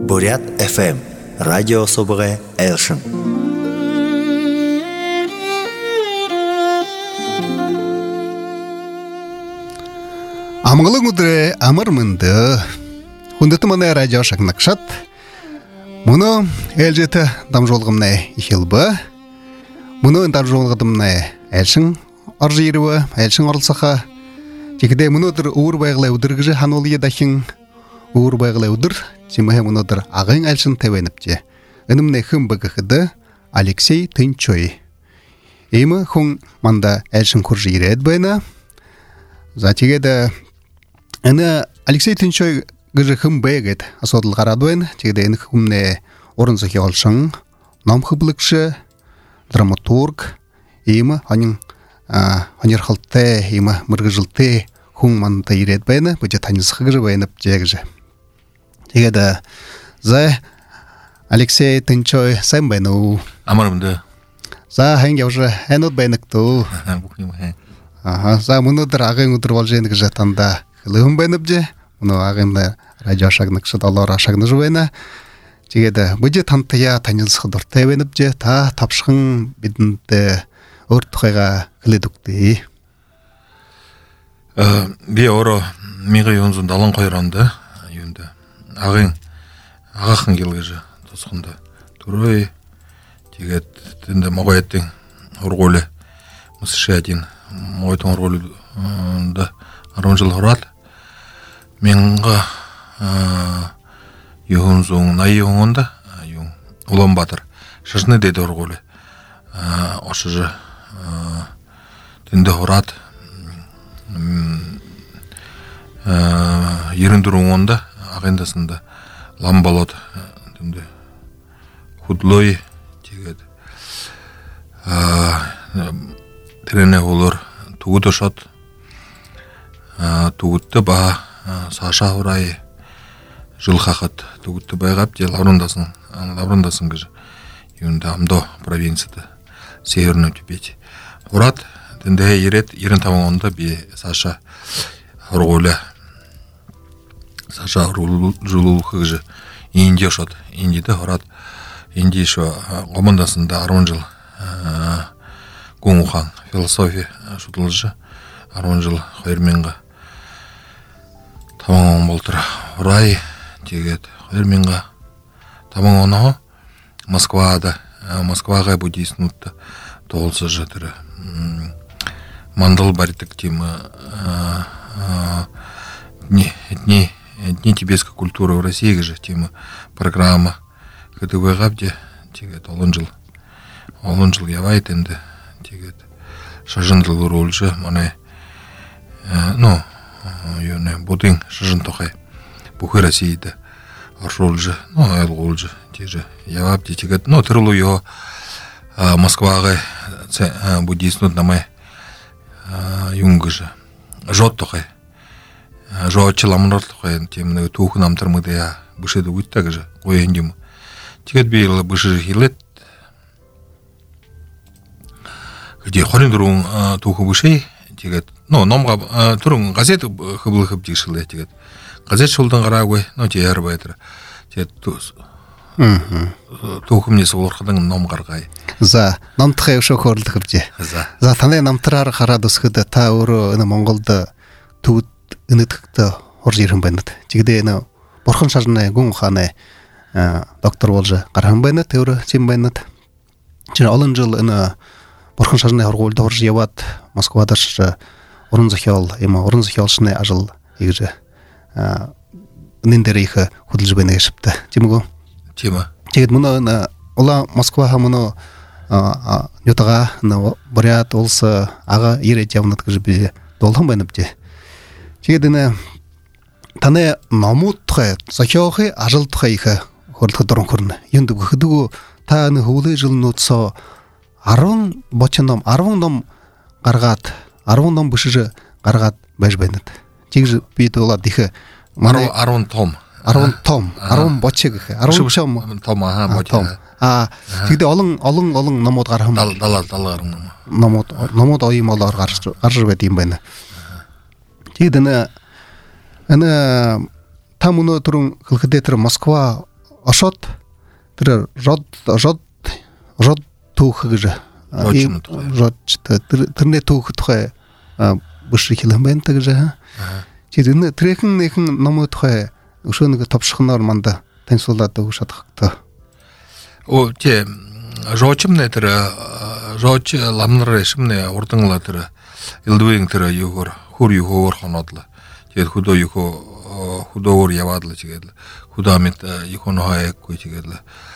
Бурят FM радио собыгы Элшин. Амгалын өдрө амар мынды. Хүндэт манай радио шагнакшат. Муну элжэт дамжуулгамнай ихэлбэ. Муну дамжуулгадамнай Элшин орж ирвэ, Элшин оролцоха. Жигдэ мөнөдөр өвөр байглаа өдөргөж хануулъя дахин өвөр байглаа өдөр чимээ мөнөдөр агын Элшин тавэнапжээ. Энэмнэ хэн бэгхэдэ Алексей Тынчой. Ийм хүн манда Элшин хурж ирээд байна. За тэгээд энэ Алексей Тынчой гэж хэн бэ гэд асуудал гараад байна. Тэгээд энэ хүмнээ уран зохиолчин, ном хөтлөгч, драматург, ийм хонирхолтой, ийм мэргэжилтэй хүн манда ирээд байна. Бүжэ танилцах гэж байна гэж. Тэгээд за Алексей Тынчой сайн байна уу? Амар мэнэ. За ханг явж ханууд байна гэдэг. Бүх юм хэ. За өнөөдөр агын өдөр болж байна гэж танда хэлэн байна бжээ. Өнөө агын радио шагнагчд олоор шагнаж байна. Тэгээд бүжэ тантая танилцах дуртай байна бжээ. Та тавшхан бидэнд өөр тухайга хэлээд өгдөө. Би өөрөө 1972 онд юунд агаахан гэл гэж тусаханд төрөө. Тэгээд тэнд Могойдын ургуул мөсшэдин Могойдын ургуулд 10 жил хураад 1980 онд Улаанбаатар Шашны дэд ургуул очиж тэнд хураад 94 онд агендасында лам болоод тэнд худлой тэгээд тэрнээ хуулар түгүүд шот түгүүдтэй ба саашаа хурай жил хахад түгүүдтэй байгаад лаврандасан гэж юунд Амдо провинцид северный Тибет хураад тэндээ ирээд 95 онд би саашаа хургуулаа жуулах гэж Индия шот Индиэд хураад Индия шо гомондасында 10 жил гүн ухаан философи судалж 10 жил 2005 он болтор урай тэгээд 2005 оноо Москвага буддистнууд тоолсож тэр мандал барьдаг тийм дни тибетской культуры в России гэж тийм программа гэдэг байгавд тэгээд олон жил яваад энд тэгээд шашин дэлгэрүүлж манай юуны будын шашин тохой бүхэл Российд оршуулж ойлгуулж тийж яваад тэгээд тэрлүү ёо Москвага буддистнууд намайг юнгэж жот тохой жоочлол амрал тохой тийм нэг түүхэн амтар мэдээ бүшэд үгүйтэй гэж гоё юм. Тэгээд би бүшээ хэлээд где 24 түүхэн бүшээ тэгээд номга түрэн газет хөблөх хөвжиглээ тэгээд газет шулдан гараагүй яар байтар тэгээд түүхэмний суулгахдан ном гаргая. За номтхай өшөө хөрлөх хөвжээ. За таны намтраар хараад өсгөд та өөрөө энэ Монголд төвд энэтгэхтэй орж ирэн байна. Жигдээ энэ бурхан шарны гүн ухааны доктор болж гархан байна. Тэр чим байна. Чи олон жил энэ бурхан шарны хоргуульд орж яваад Москвад уран зохиолчны ажил хийж энэ дээр их хөдөлж байна гэж шивтэ. Тийм үү? Тийм ээ. Тэгээд мөн улаан Москва хамно нютага Бурят улс ага ирээд явнад гэж би долхон байна бдэ. Тэгээд энэ таны номууд тухай зохиохын ажил тухай их хөрлөх дөрөн хөрнө. Юунд өгөхдөг та энэ хөвлөө жилнүүдсөө 10 ном гаргаад 10 ном бишж гаргаад байж байна. Тэгж би дуулаад их 10 том 10 бочиг 10 том бочиг. Тэгдээ олон номууд гарах юм. 70 номууд оюумолоор гарч байд юм байна. Тэгэд энэ та мөнөө түрэн хэлэхдээ тэр Москва ошот тэр жод түүх гэж тэрний түүх тухай бүшиг хэлэн байна та гэж чи тэрхэн нэгэн ном тухай өшөө нэг товшхоноор манда таньсуулаад өгөх шатахтай те жочмне тэр жоч ламнар шимне урданла тэр илдвэн тэр югор хур югор хонодлаа тэгээд худоор яваадлаа тэгээд худамит юхоно хайггүй тэгээд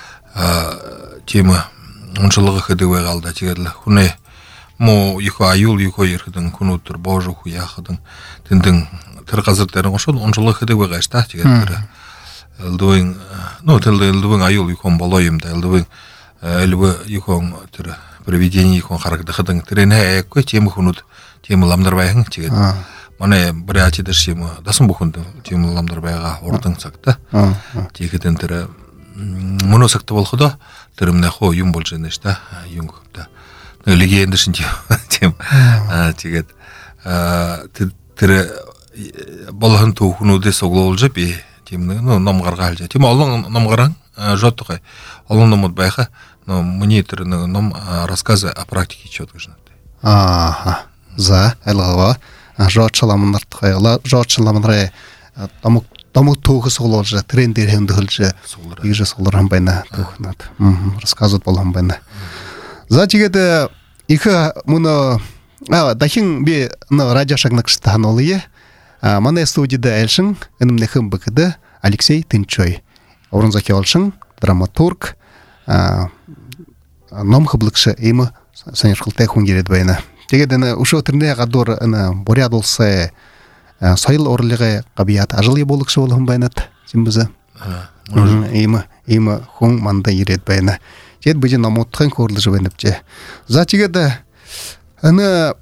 тема онцлог хэдэг байгаалда тэгээд хүнээ мо юхо аюул юхо ерхэдэн хүнүүдэр боожох яахадэн тэндэн тэр газар дээр гошод онцлог хэдэг байгаа ш та тэгээд тэр элдвэн элдвэн аюул юхон болоо юм да элдвэн элбэ юхон тэр проведение юхон харагдахадэн тэрнээ айггүй тийм хүнүүд тийм ламдар байхан тэгээд манай брэачи дэшим дасан бүхэнд тийм ламдар байгаа урдан цагта тийхэдэн тэр моносакт болохдоо тэр өмнө хоо юм болж байна ш та юм та легенд шин тийм тэгээд тэр болгон түүхнүүдээс оглуулж би тийм ном гаргаалж тийм олон ном гарган жоттой олон номод байха но мне тэр ном рассказы о практике чёт гэж надад за алгаа жотчламнар тухай жотчламнараа тому түүхс оглуулж трендээр хэмдэлж ийж суулран байна түүхнад рассказууд болгон байна за тэгээд их мөн дахин би радио шагнагчтай ханулъя манай студид айлшин энэмнэхэн бэкдэ Алексей Тынчой уран зохиолчин драматург ном хаблагч ийм сонирхолтой хүн ирээд байна. Тэгээд энэ өшөө тэрний гадуур энэ буряд улсын соёл урлагийн гавьяат ажлын буулагч болгон байна зэмбэзэ ийм хүн манда ирээд байна. Тэгээд би номуудын хөрлөж байна бчээ. За тэгээд энэ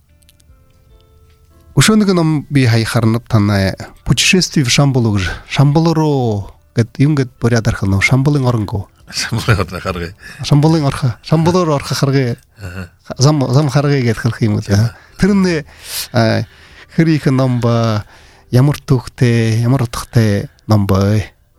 өшөө нэг ном би хайхарнав танай путешествие в Шамбал гэж Шамбал руу гэд юм гэд буряд арах нь Шамбалын оронгоо Шамбалын орох харгай зам харгай гэж хэлэх юм уу тэрний хэрийх ном ба ямар түүхтэй ямар утгатай ном ба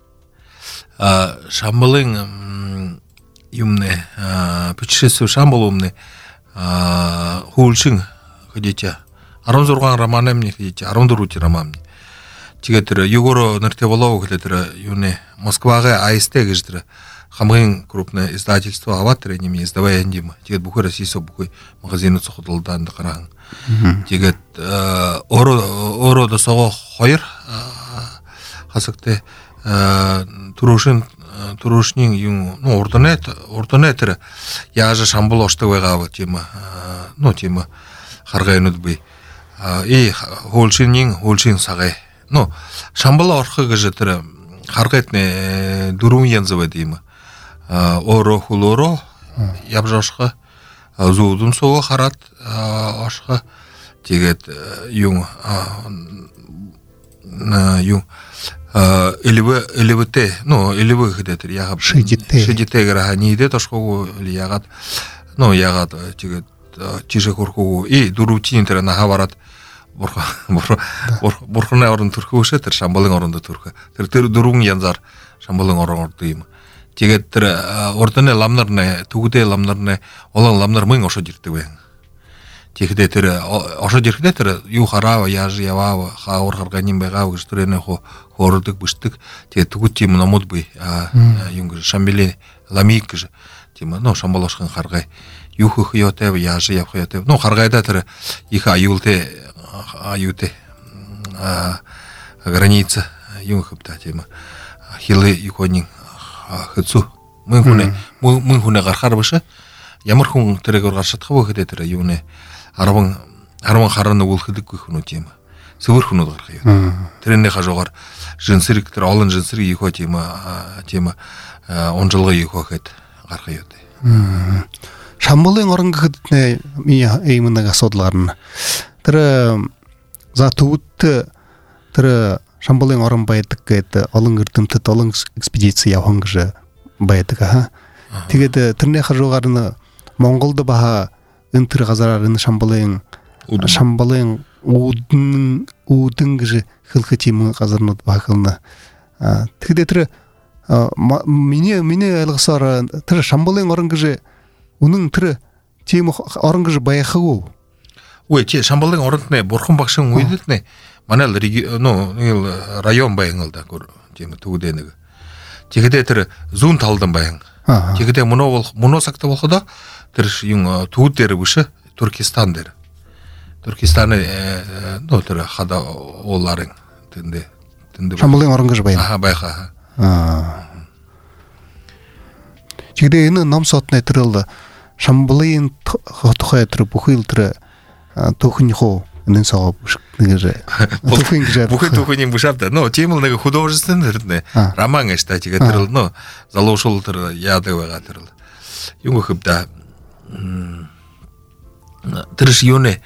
Шамбалын юмне путешествие в Шамбал умне хуулшин ходите 16 роман мне ходите 14 роман тэгээд тэр югоро нэртэй болоо гэхлээр тэр юуне Москвагийн АСТ гэж тэр хамгийн крупное издательство аваад тэр ними издавая юм тэгээд бүхэр Российсо бүхий магазинууд цохолдолдонд гараан тэгээд өөрөө досоо хоёр хасагтай төрөшний юм урднэ тэр яаж Шамбал оршдог байгаа тийм тийм харгайнууд би хуулшин сагай Шамбал орох гэж тэр харгайт нэ дөрвөн янз байд юм өөрөө хулөөрөө явж орших зүүдэн суу хараад орших тэгээд юм элевтэй гэхэд тэр ягаад шидтэй гэрханидэд оршихгүй ягаад тэгээд чишээ хөрхөө дөрвчийн тэр нахавараад бурхны орон төрхөөшөө тэр Шамбалын оронд төрхөө тэр дөрвөн янзаар Шамбалын орон ордог юм тэгээд тэр урдны ламнарны түгдээ ламнарны олон ламнар мөн оршиж ирдэг байна тэгэхдээ тэр оршиж ирэхдээ тэр юу хараа яаж яваа хаавар гарганин байгаа гэж тэрнээ хөөрдөг бүшдэг тэгээд түгд тийм номууд бий юм гэж Шамбалын ламик гэж тийм Шамбал оршихын харгай юу хөх ёотэй яаж явах ёотэй харгайда тэр их аюултэй граница юм хөвтэй тийм хилэ иконин хэцүү мөн хүнээ гарахаар баша ямар хүн тэрээр гарч чадах вэ гэдэг тэр юунэ 10 харан өгүүлэхдэггүй хүнүүд юм зөвөр хүнүүд гарах юм тэрний хажуугаар жинсэрэг тэр олон жинсэрэг ихо тийм онжолгоо ихо гэхэд гарах юм Шамбалын орон гэхэд ийм нэг асуудал гарна тэр за төвд тэр Шамбалын орон байдаг гэдэг олон эрдэмтэд олон экспедиц явхан гэж байдаг тэгээд тэрний хажуугаар нь Монголд баха энэ тэр газараар энэ Шамбалын үүдэн гэж хэлэх тийм газарнууд бахална тэгээд тэр миний ойлгосоор тэр Шамбалын орон гэж үнэн тэр тийм орон гэж байхаггүй. Үгүй чи Шамбалын оронд нэ бурхан багшин үед нэ манай район байнг л да гөр тийм төгдөө нэг. Тэгэхдээ тэр зүүн талдан байнг. Тэгэхдээ мөнөө сагта болоход тэр юм түүд дээр биш Туркестан дээр. Туркестаны тэр хада ууларын тэндээ Шамбалын орон гэж байна. Байха. Тэгэхдээ энэ ном сотны тэрл Шамбалын тухай тэр бүхэл тэр түүхнийхөө энэ соо нэгэр түүхэн гэж түүхний бушавда тийм л нэг художественный тэр роман гэж та тэгээд тэр л залуушул тэр яадаг байгаа тэр л юм хөвдө тэр юуне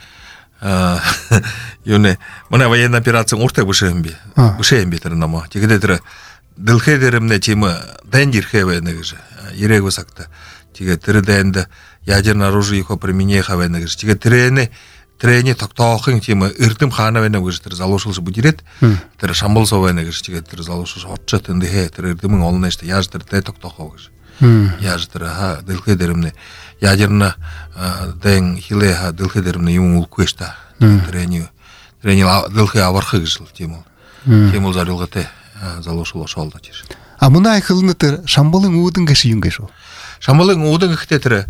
манай военная операция уртаа бушаем би тэр ном тэгээд тэр дэлхий дээрмнэ тийм дайнд ирэхэ байна гэж ирээгүй сагта тэгээд тэр дайнд ядерное оружие их применение хавана гэж тэгээд тэрэний тогтоохын тийм эрдэм хаана байна гэж тэр залуушулж бүдирээд тэр Шамбал суу байна гэж тэгээд тэр залуушулж хотчоо тэндээ тэр эрдэмэн олно шүү дээ яаж тэр дэ тогтоохоо гэж яаж тэр дэлхий дээрмнэ ядерное дэн хилээ дэлхий дээрмнэ юм үлгүй шүү дээ тэрэний дэлхий аварх гэж л тийм үү зорилготой залуушул ошоолдоо тийш мунаа ихлэн тэр Шамбалын үүдэн гэж юм гэж шүү Шамбалын үүдэн гэхтээ тэр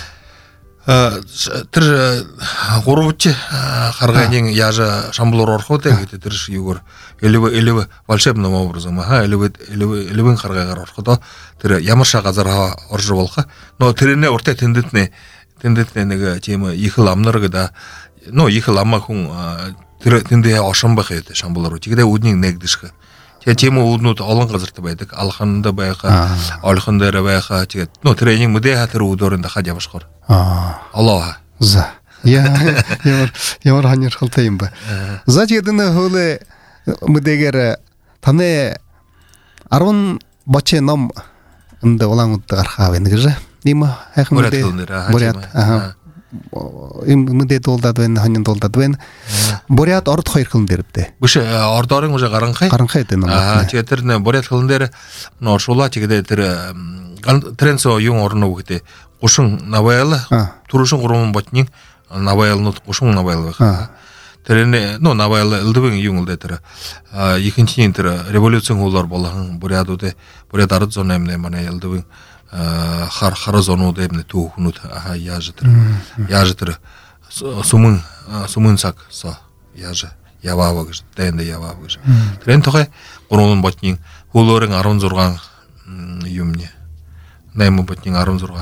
гурвч харганы яажа Шамбал руу орох үү гэдэг тэр юугаар элев волшебным образом элевэн харгаагаар ороход тэр ямар ша газар орж болох но тэрнээ уртаа тэндэт нэг тийм их л амнар гэдэг их л амаа хүн тэр тэндээ ошон байх гэдэг Шамбал руу тэгээд үүднийг нэгдэшгэ тэгээ тийм үүднүүд олон газарт байдаг алханд байха олхон дээр байха тэгээд тренинг мэдээ тэр үүдөрөнд хаад явшгаар аллаа за ямар ханьяархалтай юм ба за тэгээд энэ хөлөө мэдээгээр таны 10 бочи ном энэ улаан үд гархаа байна гэж ийм хайхан мэдээ бурят им мэдээ дуулдаад байна ханьян дуулдаад байна бурят орд хоёр хөлн дээр бдэ биш ордорын уже гаранхай дээ ном тэгээд тэр бурят хөлн дээр норшуулаа тэгээд тэр тренсо юм орно гэдэг 30 новелла түрүүшин 3 ботны новеллууд 30 новелла байх. Тэр новелла элдвэн юм л дээр ихэнхний тэр революцийн хуулаар болгон бурядууд буряд 18 манай элдвэн хар зонууд эвнэ түүхнүүд яаж тэр сүмэн цаг со яаж яваа гэж дэндэ яваа гэж. Тэрэн тухай 3 ботны хуулаарын 16 юмне 8 ботны 16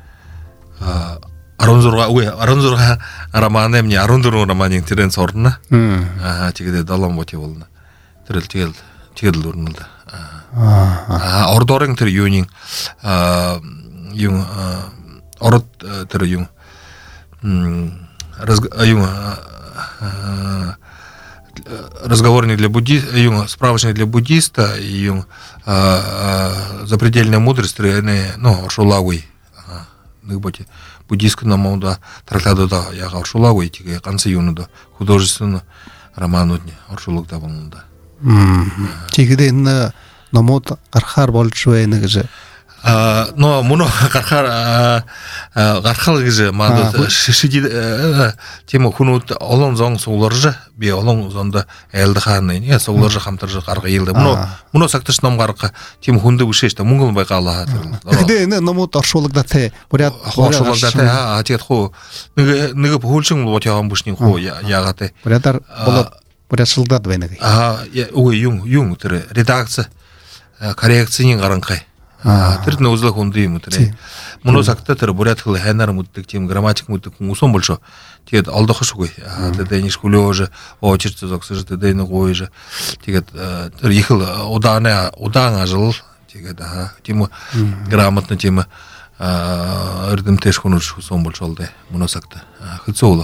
романы мне 14 романын тэрэн сорно. Тэгээд 7 бот явуулна. Тэр л тэгэл өрнө л. Ордорын тэр юуны орд тэр юм разговорник для буддиста, справочник для буддиста и запредельная мудрость, шулауи. Ныботи буддийскую намода трактатуда яга шулауи тиге канцы юнуда художественный роман удни оршулукта болнуда. Тигде на намод гархаар болж байна гэж муно гархал гэж маад шишид тийм хүнүүд олон зон сууларж би олон зонд айлдахаан нэг сууларж хамтарж гарга ийлдэ муно сагтч ном гарга тийм хүндэ бишээ штэ мөнгө байгаалаа тэгээд энэ номууд оршуулгадаатай буряд оршуулгадаатай тэгээд хуу нэг хөлшин бот яван бүшний хуу яагаад бурядар болоод буряшилдаад байна гэх үгүй юм тэр редакц коррекцийн гаранхай тэр нөөзлөх хүнд юм тэр мөн сагта тэр бурят хэл хайнаар мэддэг тийм грамматик мэддэг хүн усан болшоо тэгээд олдохшгүй тэгээд школож очирч зогсож тэгээд нэг гойж тэгээд тэр их л удаан ажил тэгээд тийм грамотно тийм эрдэмтэш хүн усан болшоолдэ мөн сагта хэцүү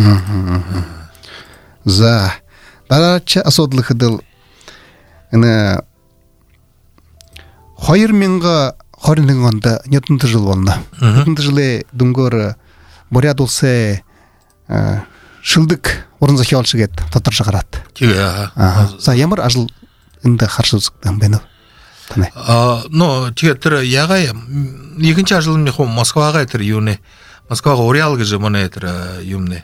за дараач асуудал хэдэл энэ 2021 онд Ньютон жил болно. Ньютон жилийн дөнгөөр буряд улсын шилдэг уран зохиолч гээд тодорч гараад. Тэгээ. За ямар ажил энд харж үздэг юм бэ нэ? тане. Но театр яга екінші жылым Москваға тер юне. Москваға Орел гэж мына тер юмне.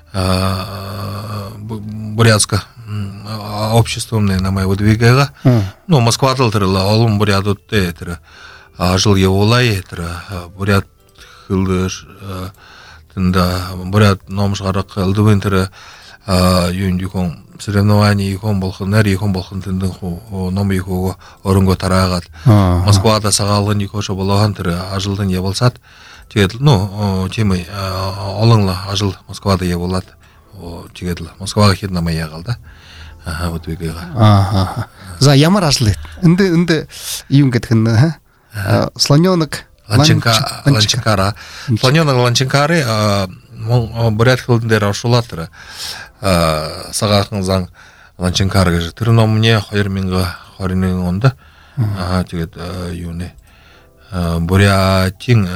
Бурятска обществомне на моего двигайга. Ну Москвада тер алым бурятут тер. Жыл еволай тер бурят хылдыш тында бурят номшгарак алдыбын тер юндикон соревнования ихон болхон нари ихон болхон тындын номи ихого орынго тарагат. Москвада сагалгын ихошо болгон тер ажылдын е болсат. Тегет ну темы алыңла ажыл Москвада е болат. Тегет Москвага кетнамай ягалда. Вот вегага. За ямар ажыл. Инде юм кеткен слонёнок Ланченкара. Слонёнок Ланченкары бурят хылдындер ашулатыр. Сагакын заң Ланченкары гэж түрнө мне 2020 онда тегет юне бурятин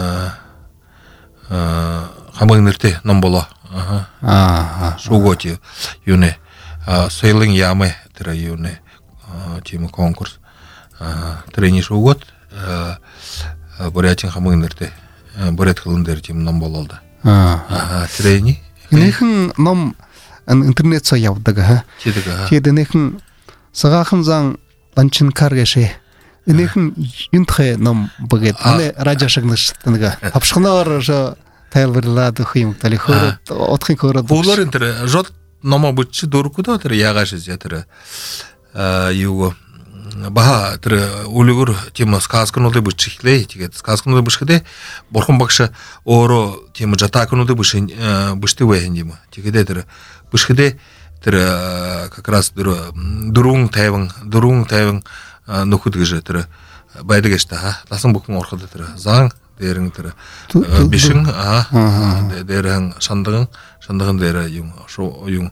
хамыгнырте номболо шуготи юне сойлың ямы тире юне тема конкурс трени шугот бурятин хамыгнырте бурят хылдындер тем номбололда трени нехин ном интернет со явдага нехин сагакын заң Ланченкар геше нехин юнтхе ном багет ане радио шагныштыга апшхнар жа тайлбырлады хыйм талихор отхын кород булар интер жот номо буччи дуркуда тер ягашыз ятыр юго баха тер улугур тема сказкануды буччиклей тигет сказкануды бушкеде борхон бакша оро тема жатакануды бушин бушты вендима тигеде тер бушкеде тер как раз дурун тайвын нөхөд гэж тер байдаг штэ тасан бүхэн орход тер заң дээрэн тер бишин дээрэн шандагын дээр юм шуун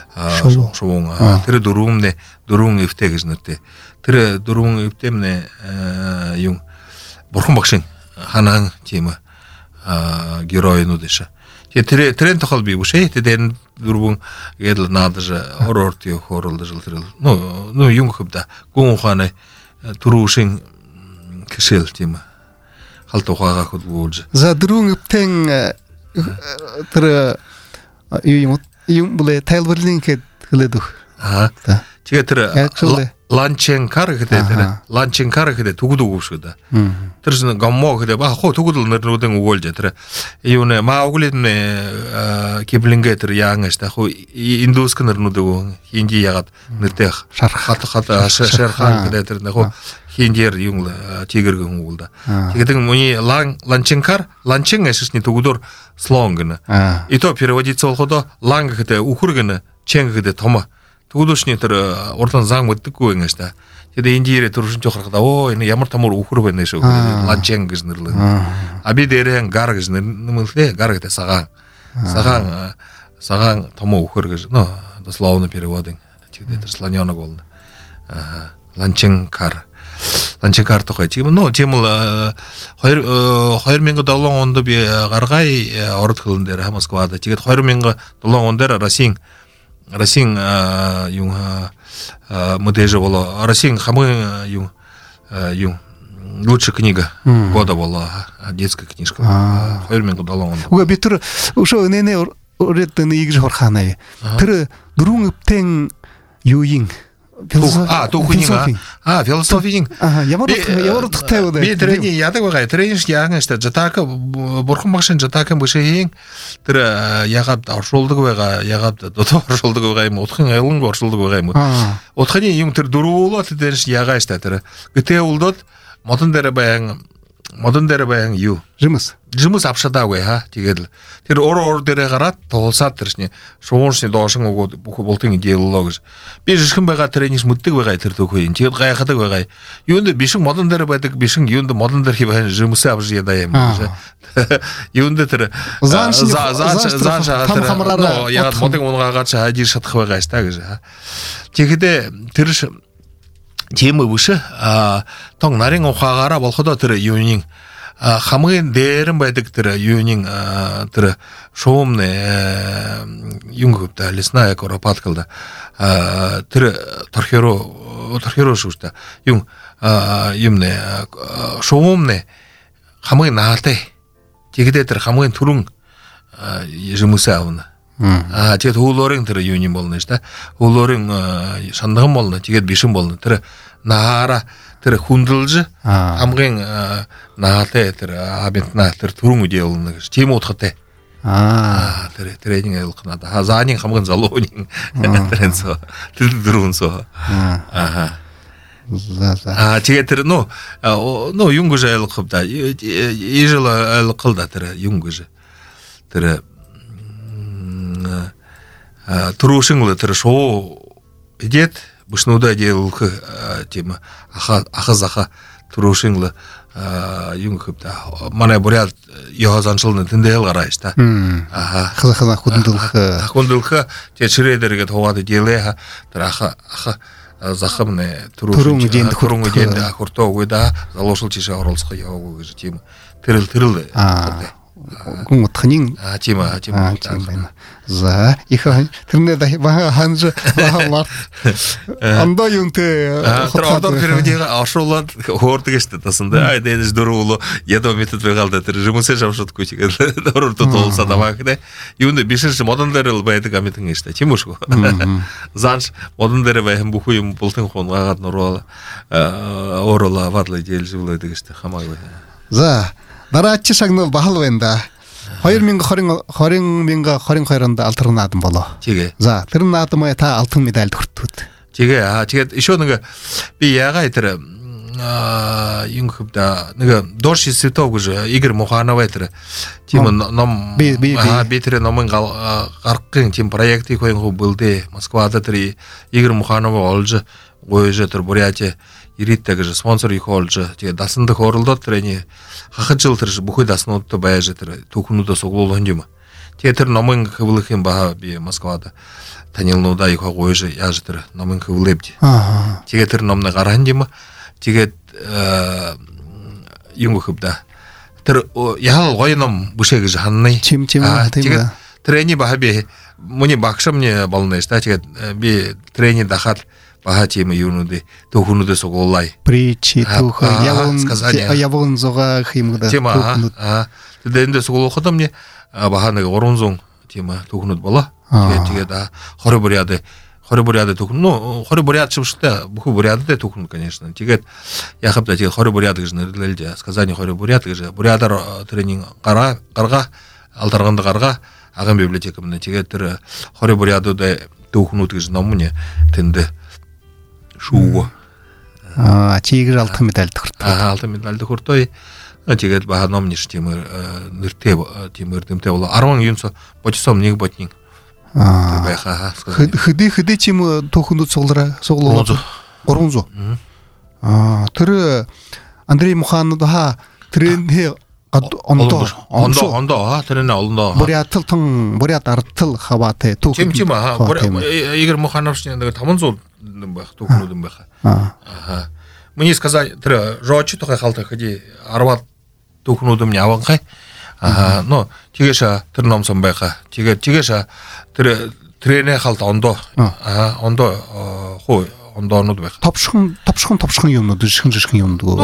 тер дурун ивтэ гэж нэртэй тэр дурун ивтэмнэ юм бурхан багшин ханан тема героинууд дэша тэр тренд тохол би бүшээ тэр дурбун гэдэл наадаж орорти хоролд жилтрэл ну юм хөвда гүн ухааны турушин кишэл тема халт ухаага хөдөлж за дурун ивтэн тэр юм буле тайлбарлын гэд хэлэдөх тэгээ тэр Ланченкар гэдэг тугуд өгөвшгөд. Тэрс гоммо гэдэг ба хоо тугуд нэрнүүдэн өгөөлж тэр юуне мааглин киблингэ тэр яангаш та хоо индуск нэрнүүд өгөө хинди ягаад нэртэй шархат шархан гэдэг тэр хоо хиндиэр юм тигэргэн өгүүлдэ. Тэгээд мөний Ланченкар ланчен ашигны тугудор слон гэнэ. Ито переводится болоходо ланг гэдэг үхэр гэнэ чен гэдэг томо Төгөлөшний тэр урдан заң мэддэггүй юм шүү дээ. Тэгээд индиэрэ төршин жохрахда энэ ямар тамуур үхэр байна шүү. Ланчен гэж нэрлээ. Би дээрэн гар гэж нэмэлээ. Гар гэдэг сагаан тому үхэр гэж дословно переводын. Тэгээд тэр слонёнок болно. Ланченкар тухай. Тийм л 2007 онд би гаргай орд хөлн дээр Москвада. Тэгээд 2007 онд дээр Россин юм модежа было. Россин хамы юм лучшая книга года была детская книжка. 2007 онд. Уга битер ошо нене ореттен игж хорханай. Тэр дөрүн өвтэн юуин философийн ямар утгатай вэ? Би тэрний ядаг байгаа. Тренинг яагаад штэ жатака бурхан багшин жатака бишийн тэр ягаад оршуулдаг байгаа. Ягаад дотор оршуулдаг байгаа юм. Утхан айлан оршуулдаг байгаа юм. Утханы юм тэр дөрвөлөө тэр ягаад штэ тэр. Гэтэ улдод модон дээр баян юу? Жимс авшадаагүй тэгээд тэр ор дээрээ гараад туулсаад тэршний шууншны доошин өгөөд бүх болтын диалог гэж би жишгэн байгаа тренинг мэддэг байгаа тэр төгөө тэгээд гайхадаг байгаа юунд бишин модон дээр байдаг бишин юунд модон дээр хийх жимс авш ядаа юм юунд тэр заан хамраа яа модын унгаагаад хажир шатах байгаа ш та гэж тэгэхдээ тэр тийм үгүй тон нарын ухаагаараа болоходоо тэр юунийн хамгийн дээрэн байдаг тэр юунийн тэр шуумны юм гэдэг лесная куропаткалда тэр торхеро хорошушта юм юмне шоумне хамгийн наатай тэгдэ тэр хамгийн түрэн жимусаавна тэгээд хуулорын тэр юуни болно шүү дээ хуулорын шандган болно тэгээд бишэн болно тэр наара тэр хүндэлж хамгийн наатай тэр абентна тэр түрэн үдээ болно гэж тийм утгатай тэр тренинг ялах надаа зааны хамгийн залууны тренсо тэр дөрөнсо тэгээд тэр ну юм гэж ялах да ижил ялах да тэр юм гэж тэр трушинглы тэр шоу идет бушнуда делах тийм ахазаха трушинглы юм хөвдө манай буряд яазанчлны тэндэл гарааш та хазахна хүндэлх тэг ширээдэргээ туугаад дийлээ тэр аха захамны түрүүн үденд хуртоо уйда залуушил чишээ оролцох яваагүй гэж тийм тэрэл гүн утхнин тийм байна. За ихэ тэрнээ баха ханж баха андаа юнтэй тэр оршуулаад хоордог штэ тасанда дэдэж дөрвөлө ядо метод байгаалда тэр жимсэ шавшдаггүй чигээр дөрөвдө туулсаа даваагдэ юунд бишэр модон дээр л байдаг амитэн штэ тийм үү занш модон дээр байхан бүхүү юм бултын хунгаад нуруу орола вадлаа дэлжүүлдэг штэ хамаагүй. За дараач шагнал бахал байна да. 2022 онд алтар наадам болоо. Тэгээ. За тэр наадамаа та алтан медальд хүртвүт. Тэгээд ишөө нэг би ягаа тэр юм хөвдө нэг дорши сэтог гэж Игорь Муханов тэр тийм ном би тэр номын гаргахын тийм проектыг хойн хөвбөлдөө Москвада тэр Игорь Муханов олж гойж тэр буряти ирээдтэй гэж спонсор их олж тэгээд дасанд хөөрөлдөө тэрний хахад жил тэр бүхий даснуудад байж тэр түүхнүүдээ суглуулсан юм. Тэгээд тэр номын хөвлөх юм баа би Москвада танилнуудаа их гойж яаж тэр номын хөвлөбд. Тэгээд тэр номны гарган юм. Тэгээд юм хөвдө тэр яал гоё ном бүшээ гэж ханна. Чим тэгээд тэрний баа би миний багшамны болно шүү дээ. Тэгээд би трени дахад баха тийм юунууд түүхнүүдээ сугуулай. Притчи түүх явон зугаа химгда түүхнүүд. Тэгээд эндээ сугуулахад мне баха нэг 300 тийм түүхнүүд болоо. Тэгээд 20 буряд түүхэн. Ну 20 буряд шивштэй бүхүү бурядтай түүхэн конечно. Тэгээд яхав да тэгээд 20 буряд гэж нэрлэлж сказание 20 буряд гэж бурядар тренинг гарга алдарганд гарга аган библиотекамна тэгээд тэр 20 бурядууд түүхнүүд гэж ном нь тэнд шүүг. Чигэр алтан медальд хүртээ. Алтан медальд хүртээ. Тэгээд баха ном ниш тийм нэртэй тийм эрдэмтэй болоо 10 юунц бодсон нэг ботнин. Байхаа. Хөдөө чим түүхнүүд суглуулаад 300. Тэр Андрей Муханов тренээ ондоо тэрнээ олондоо буряд артал хаваатай түүхэн чим Игорь Мухановшны нэг 500 байх түүхнүүд юм байха. Мне сказали тэр рочи тухай халтай ходи 10 түүхнүүд юм яванхай. Но тэгээш тэр номсон байха. Тэгээш тэр тренээ халт ондоо хуу ондоонууд байх. Товшхон юмнууд жишгэн юмнууд.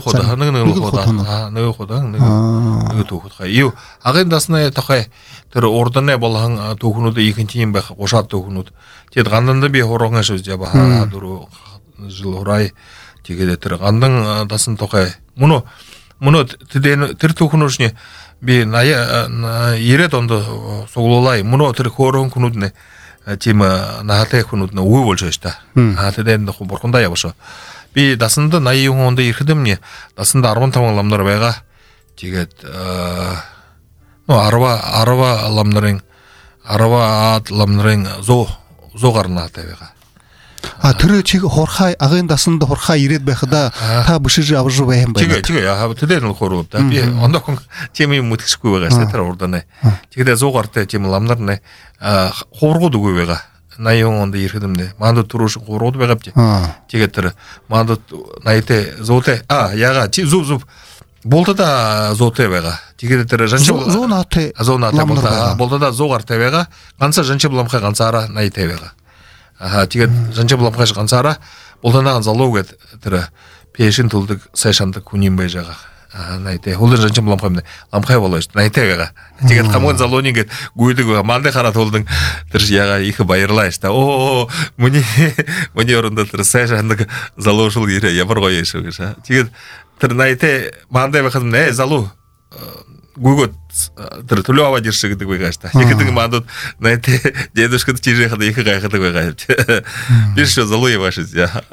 Нэг түүхэд хай. Юу агын дасны тохой тэр урдны болон түүхнүүд ихэнх юм байх. Гушаад түүхнүүд. Тэгэд ганданда би хурган шүүж баха 4 жил хурай. Тэгээд тэр гандан дасан тохой. Мөнө тэр түүхнүүшний би 90 онд суглуулай. Мөнө тэр хөөрөн хүнүүд нэ тийм наатай хүнүүд нэ үе болж байна та. Тэгээд бурхандаа явшаа. Би дасанд 80 онд ирэхдэмний дасанд 15 ламнар байгаа. Тэгээд 10 ламнарын 100 гарнаатай байгаа. Тэр чиг хурхай агын дасанд хурхай ирээд байхада та бүшиж авж байх юм байна. Тэгээ тэр нь хурууд да. Би ондохон тийм юм мэдгэшгүй байгаа шүү тэр урдаа. Тэгээд 100 гартай тийм ламнар нэ хургууд үгүй байгаа. 80 онд ирэхдэмнэ мандууд түрүүш хурууд байгаа бий. Тэгээд тэр мандууд 80-тэй 100-тэй яга чи зүв болтода 100-тэй байгаа. Тэгээд тэр жанчил 100-тай болтода 100 гартай байгаа. Ганцаа жанчил ламхай ганцаараа 80-тай байгаа. Тэгээд жанчил ламхай ганцаараа Олданаған залог тірі пешін тұлдық сайшанды күнінбай жаға. Найте, олдан жанчым ламқаймды, ламқай болайшы, найте ғаға. Тегет қамған залонинге гүйді ғаға, маңдай қара толдың түрш яға екі байырлайшы. Мұне орында түрі сайшанды залошыл ері ябыр қойышы. Тегет түрі найте, маңдай бақадым, залу гугот түрлі ауа дершігіді қойғашта. Екітің маңдут найте, дедушкіді чижеқады екі қайқыды қойғайып. Бір шо залу ебашыз.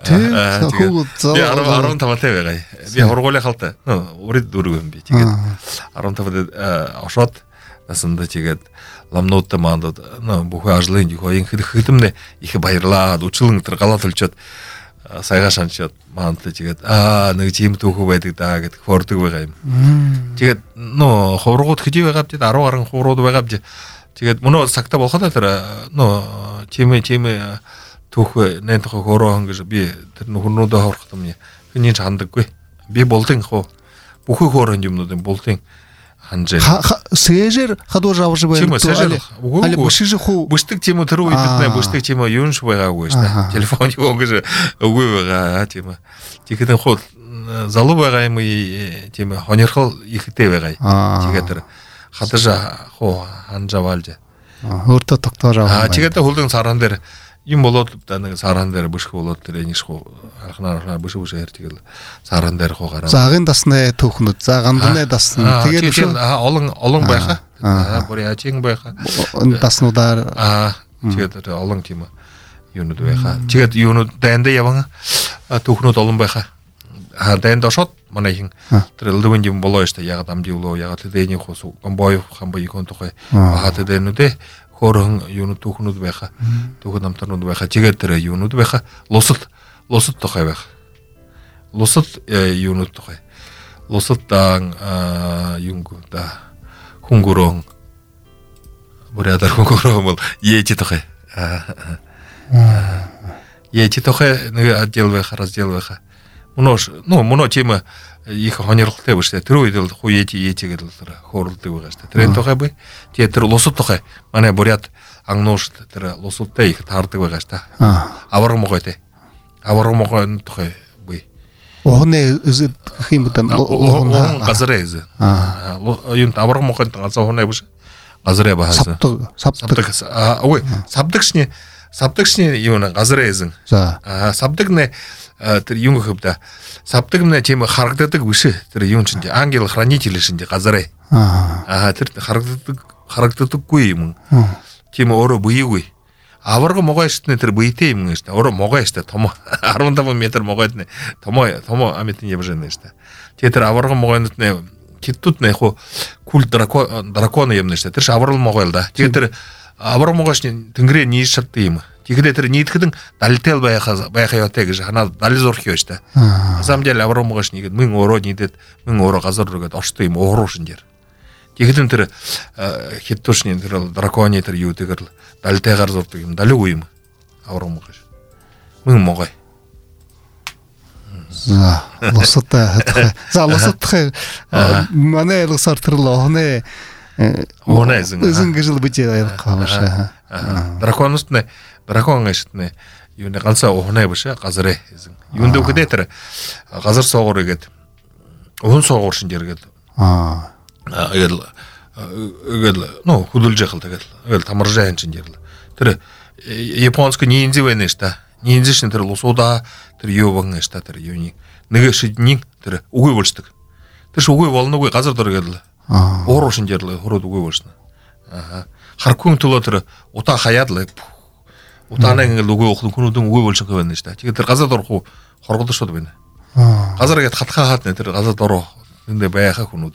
Арон таматай қойғай. Бе орғолы қалты. Орид дұрғым бе. Арон таматай ашат. Насында тегет ламнотты маңдут. Бұқы ажылын дүйқойын қытымды екі байырлаад, ұчылың тұрғала түлчет. Сайға шанчет маңды тегет. Нығы тейім тұқы байдық да қорты қойғайым. Тегет, қорғот күте байғап деді, ару арын қорғоды байғап деді. Тегет, мұны сақта болғада тұры, темі тұқы, нән тұқы қорғағын көжі, бе, түрін ұғырнуды қорқытым не. Күнен шандық қой. Бе болтың қо. Бұқы қорғын демнудың болтың. Сежер хадо жавжы байым. Али бушижи ху. Буштык тему тұру үйдітіне, буштык тему юнш байға қойшты. Телефон оңғыжы ұғы байға тема. Текетін ход залу байғаймы тема хонерхал екіте байғай. Текетір хатыжа хо анжа валжа. Орта тоқта жавжы. Текеті хулдың сарандер юм болот таның сарандер бушқы болот трениш хо архнар бушы ертегел сарандер хо қара. Зағын дасына тоқынут, зағандына тасын. Тегел олың байқа. Боря тең байқа. Тасын удар. Тегел олың тема юнут байқа. Тегел юнут дайында ябаңа тоқынут олың байқа. Дайында шот мана ең трилдывын дем болойшта яға дамдиуло яға тедени хосу комбой хамбай икон тоқай. Ағаты дайнуде хорың юнут тухнуд байха тухнам тарнуд байха тегетер юнут байха лосут тоқай байха лосут юнут тоқай лосуттан юнгу да хунгурон бурядар хунгурон бол ети тоқай ети тоқай неге отдел байха раздел байха мұно тема их хонерлықтай бішті түрі өйділді ху ети кеділдірі хорылды бұғашты түрен тоқай бай тетір лосут тоқай мана бурят аңношты түрі лосуттай их тарды бұғашты аварғы мұқайты аварғы мұқайын тоқай бай оғыне үзі қимыдан оғын қазыры өзі аварғы мұқайын таңатса оғынай бұшы қазыры бағасы саптықшыне именно қазыры өзің саптықне тэр юнг хөвдө саптыгмна тема харагддаг үши тэр юун чинь ангел-хранитель шинж газарай тэр харагддаггүй юм тема ороо буйгүй аварга могойштне тэр буйтэй юм шүү дээ ороо могойштай том 15 метр могойдне томо аметин явжэн шүү дээ тэр аварга могойнутне киттутне хо кул дракона юм шүү дээ тэр аварл могойл да тэр аварга могойшне тэнгэрээ нийш шаттай юм Тигде тэр нийтгэдэн далтел байхаа яатай гэж ханаа дал зурх юу штэ. На самом деле авромгош нэг мэн ороо нийтэд мэн ороо газар руугээд орчтой юм ууруу шинжээр. Тигдэн тэр хиттушны тэр драконы тэр юу тэгэр далтайгаар зурдаг юм далгүй юм авромгош. Мэн могой. За лосота. За лосота. Манай лосартрлоо хонэ. Онэ зэн гэж л бижээ яах драконустны дракон гэштнэ юуны ганцаа ухнаа биш газар эзэн юунд үхдээ тэр газар суугуур игээд уун суугуур шинжэргээд эгээл хөдөлж яхал тэгэл эгээл тамаржаа шинжэрлээ тэр японск ниндзэ байна штэ ниндзэ шин тэр лусуда тэр юу байна штэ тэр юуны нэг шидний тэр үгүй болчдөг тэр үгүй болноггүй газар дөргээл ууруу шинжэрлээ хөрөөд үгүй болчихно харкун төлөө тэр утаа хаяадлаа утааны ингээл үгүй уух хүнүүдэн үгүй болж байгаа байна шүү дээ. Тэгээд тэр газар дорох хоргодож шууд байна. Газар гээд хатхаа хатна тэр газар дороо эндээ байхаа хүнүүд.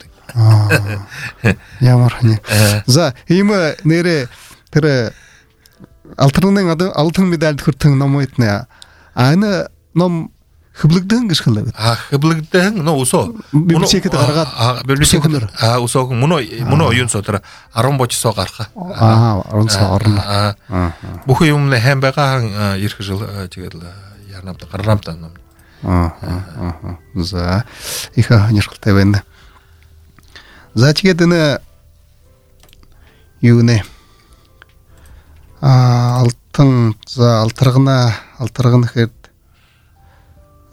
Ямар хань. За ийм нэрэ тэр алтын медальд хүртэн ном uitнаа. Ана ном хөблөгдөн гэж хэлээ. Хөблөгдөн усоо. Библиотекэд гаргаад библиотекэд усоо мөнөө оюун сотор 10 бочсоо гарах. 10 сар орно. Бүх юм хэм байгаа ирэх жил тэгээд ярнамт гаррамтаа ном. За их нэрхэлтэй байна. За тэгээд энэ юу нэ алтан за алтаргана гэхэд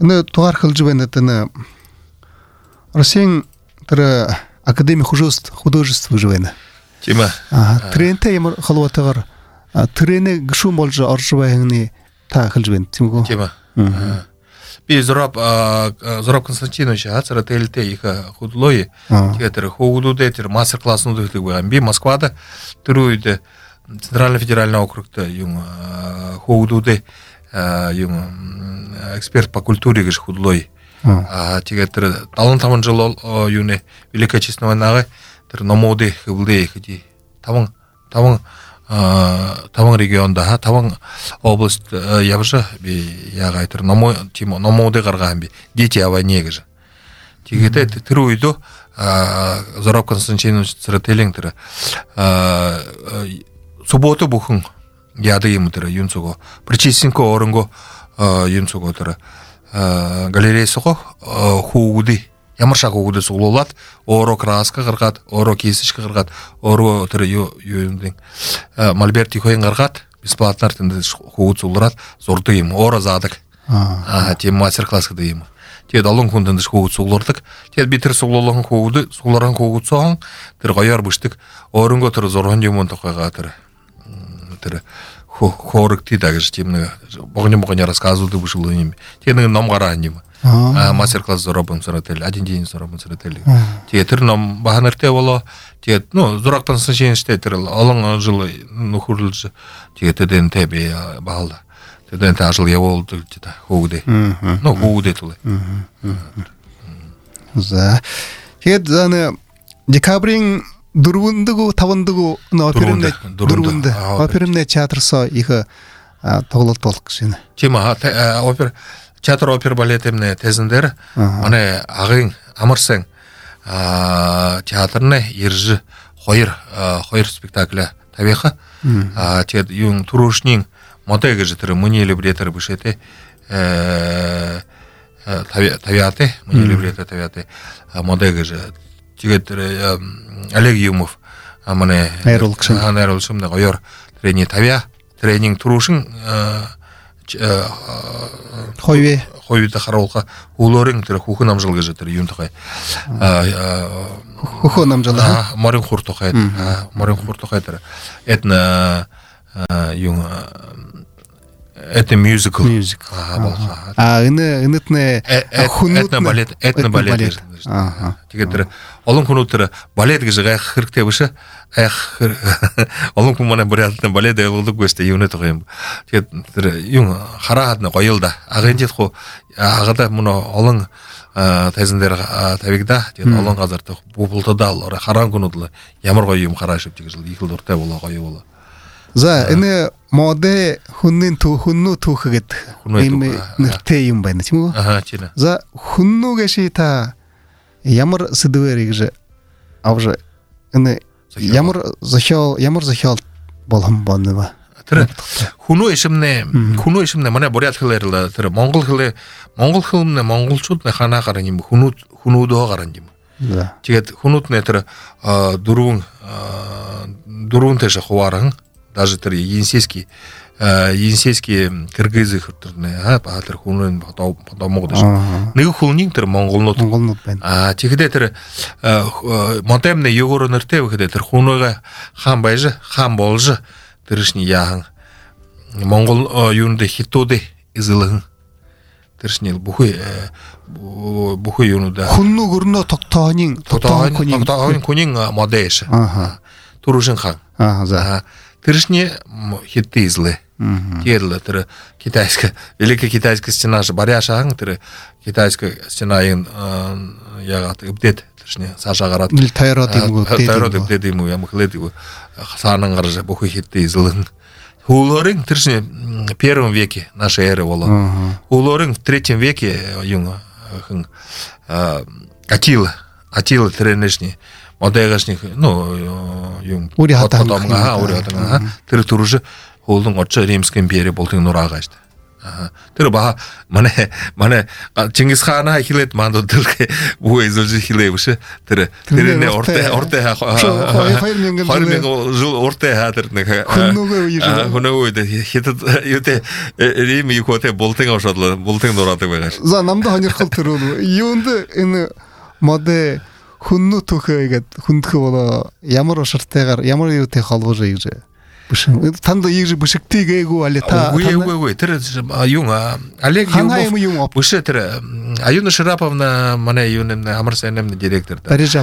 ны тугар хылжыбенетны Россиян тර академия художества живена. Тема. Тренте ямар халуатагар трене гшум болжо оржбайны та хылжбен тимго. Тема. Би Зороб Константинович ацара телте их худлой театр худуде тер мастер-класс нудыгы би Москвада туруйды Центральный федеральный округта юн худуде юн эксперт по культуре гыш худлой театр талантамын жыл юне Великая Отечественная война тер номоды хылды хити тавың регионда тавың область ябыша би ягайтыр номоды карган би дети о войне гыш тигете туруйду Зороб Константинович Царателингтер субботу бухун яды имтер юнсуго причистинко орынго юнсуго тер галереясыго хугуды ямарша хугуды суглулат оро краска кыргат оро кесиш кыргат оро тер юндин мольберт тихойн кыргат бесплатно артында хугуд суглурат зорды им оро задык тем мастер-класс кыдым тед алын кундын хугуд суглурдык тед битер суглулган хугуды сугларан хугуд соң тер гаяр быштык орынго тер зоргон жемон токойга тер хорык тидагыш темны богоня рассказывал бушыл ними тенің ном гараним мастер-класс Зоробын Царатель один день Зоробын Царатель театр ном баханырте боло тет Зорактан сынчениште тер алың жылы нухурлжы театрден тебе баалда теден ажыл я болду тета хугуде хугуде тулы за тет заны декабрин Дурвундугу тавындугу оперемне театрса их тоглот толк шин. Тема театр балетемне тезиндер мане агын амырсың театрны ержи хойр спектакля табиха тед юн турушнин мотеге житер мунели бретер бишете табиаты мунели брете табиаты модеге же тигетер Олег Юмов мане айрылышым да гойор тренинг турушын хойбе харолка улорың тер хухун амжылгы жетер юнтакай хухун амжылы марин хуртокай тер этна юн это мюзикл инытне этно балет тигетер олың хунутер балет гыжыга хиркте бышы олың кумана бурятны балет элгылды көстө юне тоем тигетер юн харагатны коюлда агенжет хо агада муну олың тезиндер табигда тигет олың казарты бубултада ора харан кунудлы ямар коюм харашып тигежил икыл орта боло кою боло за эне моде хуннин хунну тухыгет эми нертейм байна тиму за хунну гешита ямар сыдыверигже авже эне ямар захал болам баныва хуну ишимне мана бурят хилерлер тер монгол хилне монголчут не хана караним хуну до караним тигет хунутне тер дурун теже ховарың даже тер енсейский кыргызы хуртурне баатыр хунун потомогдыш ны хулнин тер монголнут тигде тер монтемне югорунерте вхде тер хунуга хан байжы хан болжы тырышни яң монгол юнде хитоде изылын тырышни бухой юнуда хунну гурно токтоонин кунин модеш турушин хан тырышни хитты излы терлы тыр китайская великая китайская стена же баряшаң тыр китайская стена ягат ибдет тырышни сашагарат тайрод ибдет я мухлет саның гаржа бухой хитты излын Улорин в первом веке нашей эры было. Улорин в третьем веке Атила тренешни модегашник потом тыр туржы улдың отча Римская империя болтың нурагашты. 들어봐 만에 징기스칸아 힐렛 만도 들게 뭐 이제 힐레브시 들네 orte 화이르면 orte 하더네 훈노고이데 히트 리미 코테 볼팅 오셔도 볼팅 돌아대 버가 자 남도 하니까 들어도 이온데 이 모데 훈노 토크가 훈트고라 야모로 셔테가 야모로 요테 халвоже 이제 탄도 이제 부식티게고 알레타 왜 들어 용아 알렉 용 부시 들어 아유나 슈라пов나 만에 유는 амарсенем директор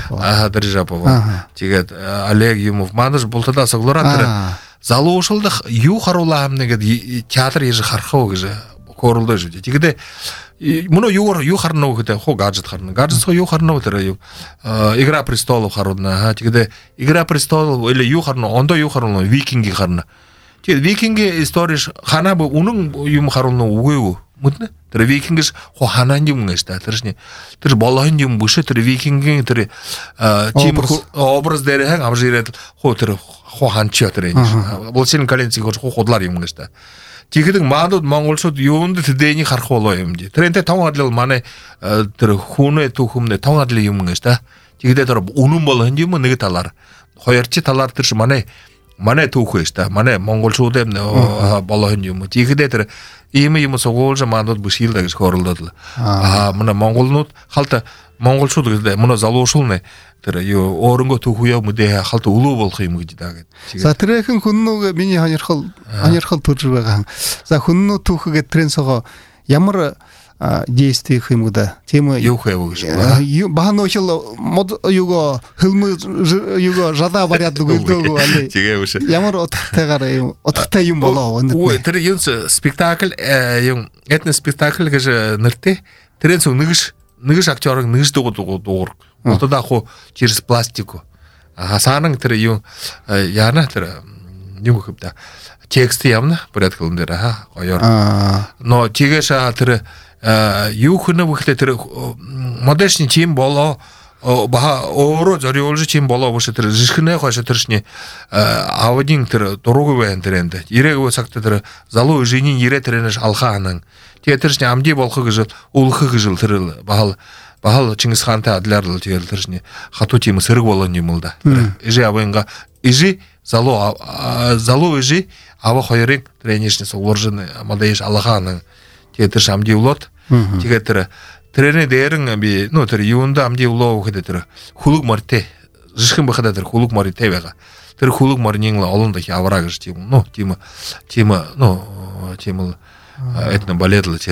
Дарижапова 지가 알렉 용ов 만들 болтада соглора 들어 залушылды ю харуламнеге театр еже хархау гже корулды же тигде муно ю харнау где хо гаджет хо ю харнау тере игра престолов харудна тигде игра престолов или ю харну ондо ю харну викинги харна ти викинги историш хана бу унун юм харну угу мутне тэр викингис хо ханан юм нэшта тэршни тэр болгон юм бүшэ тэр викингийн тэр тим образ дээр хэн амжирээд хо тэр хо ханчи тэр болсын каленциг хо худлар юм нэшта Тигдэг маадууд монголчууд юунд тэдэний харах болоо юм ди. Тэрэнтэй тавгадлал манай тэр хүнээ түүхэмнээ тавгадлал юм гэж та. Тэгдээ тэр үнэн бол хин юм нэг талаар хоёрчи талаар тэр манай түүх гэж та. Манай монголчууд болоо хин юм. Тэгдээ тэр ийм согоолж маадууд бишилдэ гэж хорлоод. Манай монголнууд халта монголчууд гэдэг манай залуушулнэ тэр юу өөрөнгөө түүхүйе мэдээ халт өлөө болох юм гэж даа гэдэг. За тэрхэн хүннүү миний ханирхал төрж байгаа. За хүннүү түүхгээ тренсого ямар действий юм да. Тийм юу хэвгүй гэж. Баанохил мод юго хилмы юго жада барядлыг өгдөг аль. Тэгээ үш. Ямар утгатай юм болоо. Тэр юм спектакль юм этно спектакль гэж нэртэй. Тэрэн нэгш актерыг нэгш дуур. Отода хо через пластику. Саанан тэр юу яана тэр юм хөвдө. Текст явна порядком дээр гоёр. Но тигэша тэр юу хөнө бүхлэ тэр модешни чим болоо баха өөрөө зориулж чим болоо биш тэр жишгнэ хойш тэршни авдин тэр дурууг байна тэрэнд. Ирээгүй цагт тэр залуу жинийн ирээ тэрэнэш алхаанан. Тэгээ тэршни амди болох гэж улхах гэж тэр бахал Чингисхантай адлярлал тэгэл тэршни хатуу чим сэрэг болон юм л да. Ижи авынга ижи залуу ижи ава хоёрын тренершни сугуржин модеш алхаанан. Тэгээ тэр амди улот. Тэгээ тэр Тэрний дээрэн би тэр юунда амди улоо гэхэд тэр хүлэг мартэй жишгэн бахада тэр хүлэг мартэй байгаа. Тэр хүлэг марнын олон дах авраа гэж тийм этно балетло тийм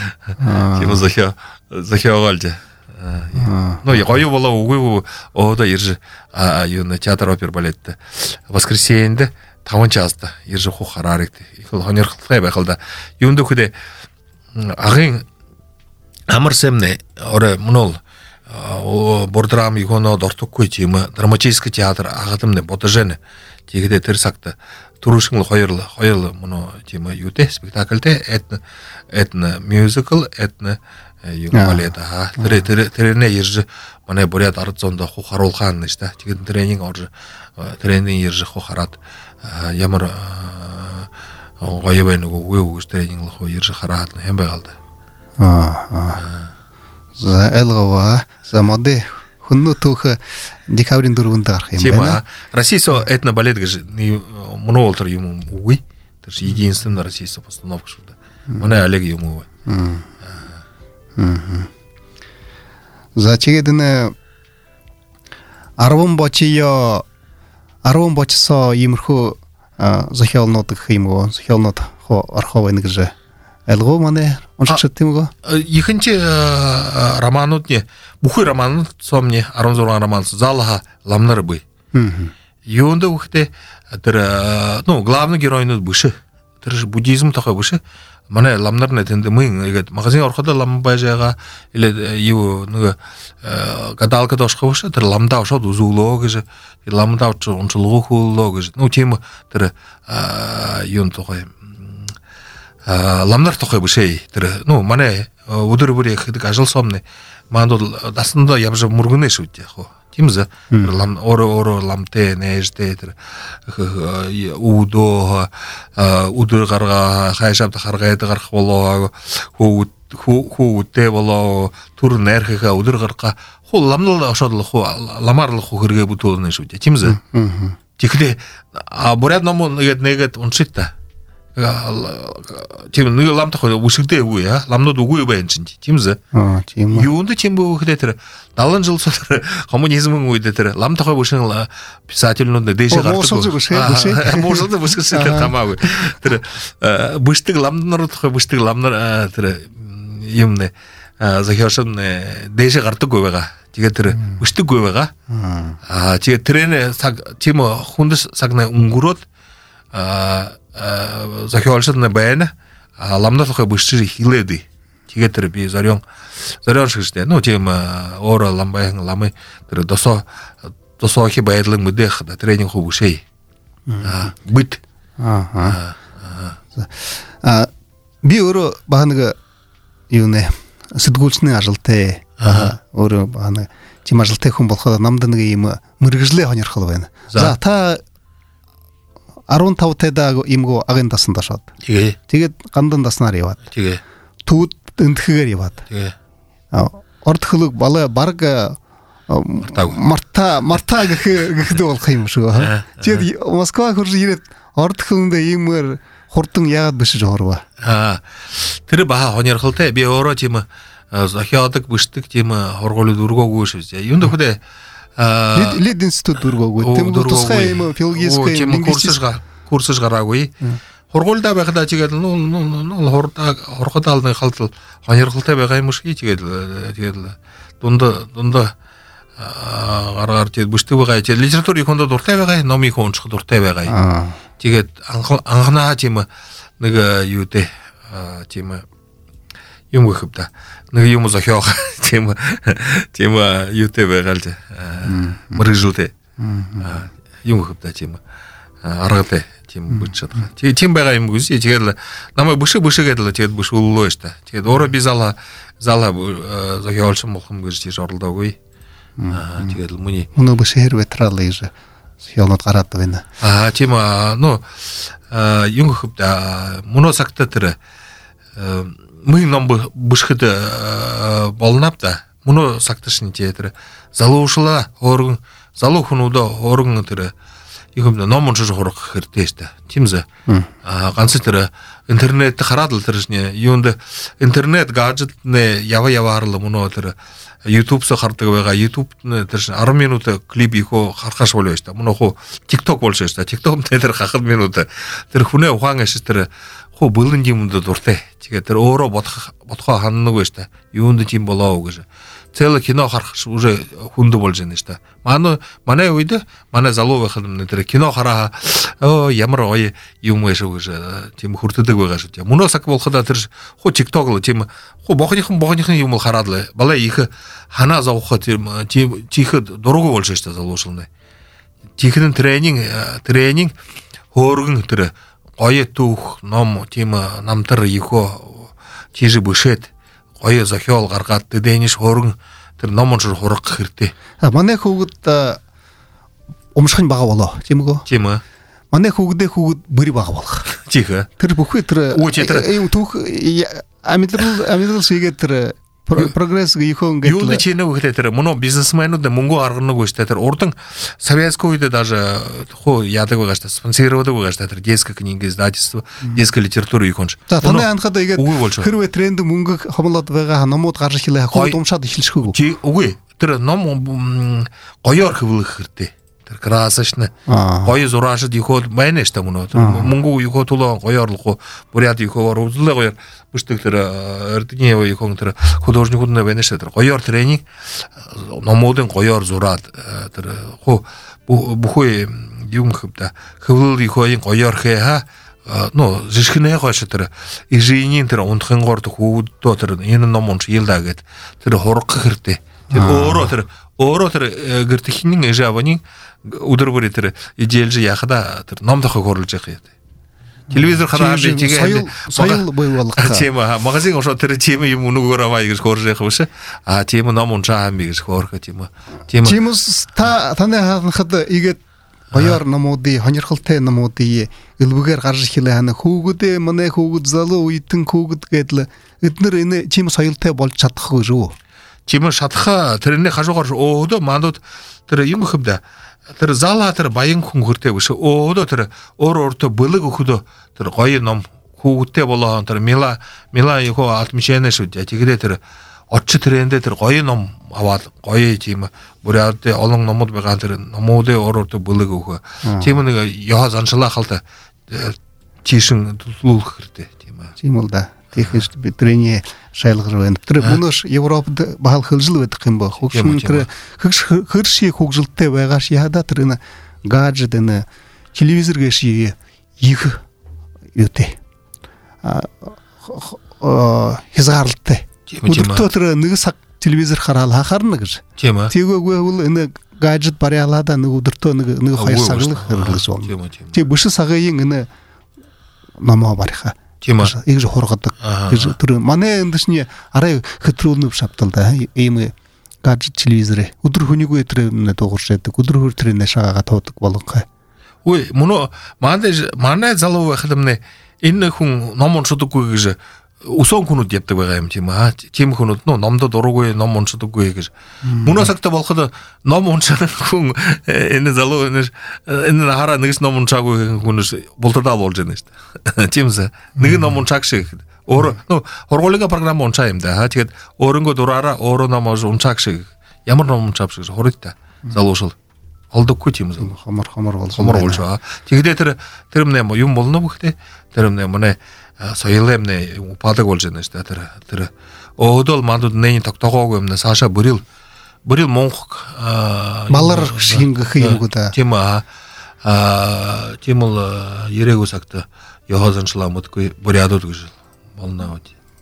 захиагалж я гоё болоо үгүй одоо ирж юуна театр опер балетте воскресенье 5 часта ирж хараарыг их хонёрхолтой байхал да юунд хөдөө агын амарсэмнэ орой мунол бордрам игоно дортукгүй тийм драматический театр агадымны бодожэне тэгдэ тэр сагта турушгын хоёрл муно тийм юутэй спектакльтэй этно мюзикл этно юу балета тэрнэ ирж манай буряд ард зондо харуулгаан нь шүү дээ тэгээд тренинг орж тренинг ирж хараад ямар гоё байна уу гэж тренинг ирж хараад хэм байгаал да За элгова за моде хүннүү түүх декабрийн 4-нд гарах юм байна. Российсо этно балет гэж монолтер юм үгүй. Тэр единственный российсо постановка шүү дээ. Манай Олег юм уу. За чигээд нэ 10 бочсоо иймэрхүү захиалнууд гэх юм уу? Захиалнууд орхоо байна гэж Элго мане уншиж тийм үү? Ихэнх романууд не бүхий роман сомни 16 роман залха ламнар бай. Юунд үхтэй тэр главный геройнууд биш. Тэр буддизм тохой биш. Манай ламнар не тэнд мэн ингээд магазин ороход лам байжгаа или юу нэг гадаалка дошхоо биш. Тэр ламдаа ошоод үзүүлөө гэж ламдаа унчлуу хуулөө гэж. Тийм тэр юун тохой ламнар тохой бишээ тэр манай өдөр бүр их ажил сомны маандууд дасандаа явж мөргөнэ шүү дээ яг Тимза лам оро ламте нежте тэр удо удыр гарга хайшапта гаргайды гарах болоо хүүтэй болоо түр нэрхэ удыр гарга хул ламнал ошодло ху ламарло ху хэрэг бүтүүлнэ шүү дээ. Тимза. Тэгэхдээ буряд ном нэгэд уншитта. Тийм нэг ламтах үсгдээ үгүй яа ламнууд үгүй байна чинь тиймзэ тийм юунд тийм бөхлээ тэр 70 жил сар коммунизмын үед тэр ламтах бүшин писательнууд дэше гардаг муусалд бүсгэсэн тэр тамаагүй тэр бүштэг ламнууд бүштэг ламнар тэр юмнэ захиошин дэше гардаггүй байгаа тэгээд тэр бүштэггүй байгаа тэгээд тэрэн цаг тийм хүндэс цагна өнгөрөөд захиолшны байна ламнахаа бүшчир хилээдий тэгээд тэр би зорион шигтэй ну тийм оор ламбайн ламын тэр досоо хи байдлын мэдэх тренинг хөө бүшээ бит би өөрөө баг юу нэ сэтгүүлчний ажилтай өөрөө баг тийм ажилтай хүн болохоо намд нэг юм мэрэгжлээ хонёрхол байна за та 15 тайда имгоо агын дасан дашаад. Тэгээд гандан даснаар яваад. Тэгээ. Түүд энтхэгээр яваад. Тэгээ. Орд хөлөг бала баг марта гэхэд болох юм шүү. Тэгээд Москва хурж ирээд орд хөлөндөө иймэр хурдан яагаад бишиж орваа. Тэр баха хоньорхолтой би өөрөө тийм захиадаг бишдэг тийм хоргоолд өргөөгүй шүү. Юунд хөдөө Лид институт дургоогүй. Тэм тусгай юм филологический курсж гараагүй. Хургуулда байхдаа тэгээд хорход алны халтал хоньорхолтой байгаа юм шиг тэгээд дунд гараар тэгээд бүшдэг байгаа. Тэгээд литературын хүнд дуртай байгаа, номыг унших дуртай байгаа. Тэгээд анхнаа тийм нэг юу дээ тийм юм гэхвда нэг юм зохиог тийм юутэй байгаа л мөрөжүүтэй юм гэхвда тийм аргатай тийм бүчээд байгаа. Тийм байгаа юм гүсий тэгээд намайг бүшээгээд л тэгээд бүш өллөө штэ. Тэгээд өөрөө би зала зохиолч болох юм гэж тийш оролдоогүй. Тэгээд мөний бүшээр ветрал ийж зохиолнод гараад байна. Тийм ну юм гэхвда мөнөө цагта тэр мы нам бүшгэд болнавда мөнөө сагташны тэр залуушла оргон залуу хүмүүдээ оргон тэр юм ном уншиж хурах хэрэгтэй шүү дээ. Тимзэ ганц тэр интернет хараад л тэршний юунд интернет гаджет нэ ява харлаа мөнөө тэр YouTube-с хардаг байгаа. YouTube-ны тэр 10 минут клип ихо харахаш болоо шүү дээ. Мөнөө хуу TikTok болж шүү дээ. TikTok-д тэр хахад минут тэр хүнээ ухаан ашиг тэр хуу бүлэн юмд дуртай. Тэгээд тэр өөрөө бодхоо хандаг байж та. Юунд тийм болоо гэж. Цэл кино харах уже хүнд болж байна шүү дээ. Манай үед манай залуу байхад тэр кино хараа ямар гоё юм вэ шүү гэж тийм хүртдэг байгаа шүү дээ. Мөнөө сак болоход тэр хуу TikTok л тийм хуу бохныхан юм хараад л балаа их ханаа зовхоо тийм чихэд дургу болж шүү дээ залуушилнаа. Чихэн тренинг хөөргөн тэр гоё түүх ном тийм намтар ихо тийш бүшээд гоё зохиол гаргаад дээниш хөргөн тэр ном уншир хурах хэрэгтэй. Манай хүүгд умшихын бага болоо тийм үү? Тийм ээ. Манай хүүгд bëri бага болох. Тийм ээ. Тэр бүхвээ тэр юм түүх амьдрал шигээ тэр прогресс гихон гэтэл юу ч нэ үхлээ тэр мөнөө бизнесмэнүүд мөнгө гаргана гэж тэр урдан советский үед даже хуу яадаг байгаа шүү дээ спонсировдаг байгаа шүү дээ тэр детская книга издательство детская литература их онч. За таны анхаад игээд хэрвээ тренд мөнгө хомлоод байгаа номууд гарч ирлээ хуу думшаад эхэлшгүй. Үгүй тэр ном гоёор хөвлөх хэрэгтэй. Тэр красочно. Гоё зураашд иход байна шүү дээ мөнөө. Мөнгө иход тулаа гоёорлох буряд ихоор үзлээ гоёор бүшдэг тэр эрдэнэ ихон тэр художникуд байна шүү дээ. Гоёор тренинг номуудын гоёор зураад тэр хуу бүхөө юм хөвдө хөвлөл ихогийн гоёор хээ ну жишгнээ хойш тэр ижинийн тэр унтхын горд хүүдөө тэр энэ ном унш ийлдаа гэд тэр хурах хэрэгтэй. Тэр өөрөө тэр гэртхинэн эжаваны өдөр бүр тэр ижилж яхада тэр ном тохог хорлж явах юм. телевизор қарап тиге сайыл бойлық тема магазин ошо тире тема юм уну көрабай гэж хорже хвше а тема номун чаам гэж хорха тема таны хад иget баяр намууди хонирхалтай намууди элбүгээр гарч хэлээ хана хүүгүүдээ манай хүүгүүд залуу үеийн хүүгүүд гэдэл эднэр энэ чим соёлтой болж чадахгүй шүү. Чим шатха тэрний хажуугаар өөдөө мандууд тэр юм хөвдө тэр зала тэр баян хүн хөртэй биш өөдөө тэр өөртөө бэлэг өгөхөдөө тэр гоё ном хүүгүүдтэй болоо тэр мила его алтмичэнэ шүү тэгээд тэр очи тэрэндээ тэр гоё ном аваад гоё тийм бүрээд олон номууд байгаа тэр номуудын өөртөө бэлэг өгөх тийм нэг яа заншлаа халта чишин төлөвлөх хэрэгтэй тийм л да. Тэгэхэр бидний шайлгар байна. Тэр мөнөш Европод бахал хөлжил байдаг юм ба. Хөгшин тэр хөрши хөгжилтэй байгаа шиада тэр энэ гаджет энэ телевизор гэши их юутэй. Хязгаарлалтай. Өдөртөө тэр нэг цаг телевизор хараал хахарна гэж. Тэгээгүй бол энэ гаджет бариалаада нэг өдөртөө нэг 2 цаг л хэрэглэж байна. Тэг бүш цагийн энэ намаа бариха. Игж хоргодог. Тэр манай эндшний арай хэтрүүлнэ шапталда ийм гаджет телевизор өдөр хүнийгүй тэр дууршаадаг. Өдөр хөр тэр нашаага туудаг болгоо. Ой мөн манай залуу байхад энэ хүн ном уншдаггүй гэж усон хүнүүд яддаг байгаа юм тийм аа. Тийм хүнүүд номдод уруугүй ном уншдаггүй гэж. Мөнөөс агта болоход ном уншаад хүн энэ залуу энэ хараа нэгс ном уншаагүй хүнээс бултадаа болж байна шүү дээ. Тиймээс нэг ном уншааг шиг өөр хургуулга програм уншаа юм да. Тэгээд өөрөнгөө дураараа өөрөө ном уншааг шиг ямар ном уншаав шиг хоригтай залуушл олдоггүй тийм үү. Хомор болж байгаа. Тэгээд тэр юм болно бөхтэй. Тэр манай соёлын упадаг болж байна шүү дээ. Тэр өөдөл мандууд нэний тогтоогоогүй юм сааша бүрил монх малар шингэх юм гоо. Тийм л ерэгүү цагта ёхозончлаамдгүй бүрядууд гэж болно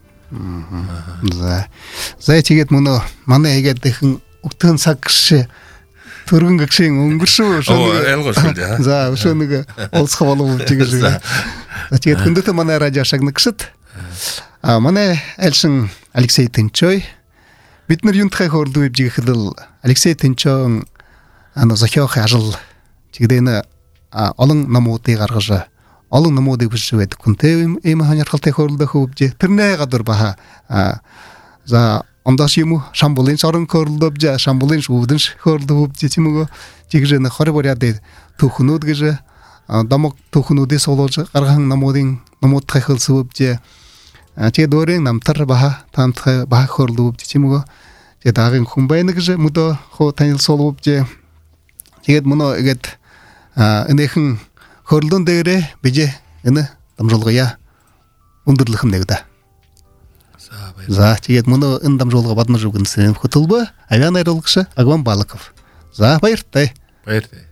үү. За тэгээд манай игээд дэхэн өгтөн цаг шиг төргөн гэгшин өнгөршөө шээ. За өшөө нэг олцох болов гэж. Тэгээд хүндэт манай радио шагнагшд. Манай альшин Алексей Тэнчой бид нар юунтхай хөрлөө ивжигэхэл Алексей Тэнчой зохиох ажил чигдэнэ олон намуудыг гаргаж олон намуудыг бишвэд күнтэй ийм ханярхалтай хөрлөө хөвж тэрнээ гадар баха за ондош юм шамбулын сорон хөрлөвж шамбулын шүүдэн хөрлөвж чимэго чигжэн хориборяд түүхнүүд гэж дамаг түүхнүүдээс олж гаргахан намууд тахилсөвж тэгээд өөрийн намтар баха тамтхай баха хөрлөвж чимэго тэгээд агийн хүн байна гэж мөдө хоо танилцуулж тэгээд мөнө игээд энэхэн хөрлөн дээрээ бижээ энэ дамжуулгая өндөрлөх юм нэгдэ. За тэгээд мөнө энэ дамжуулга бадмаж үгэнсэн хөтөлбө авиан найруулагч Агван Балаков. За баяртай.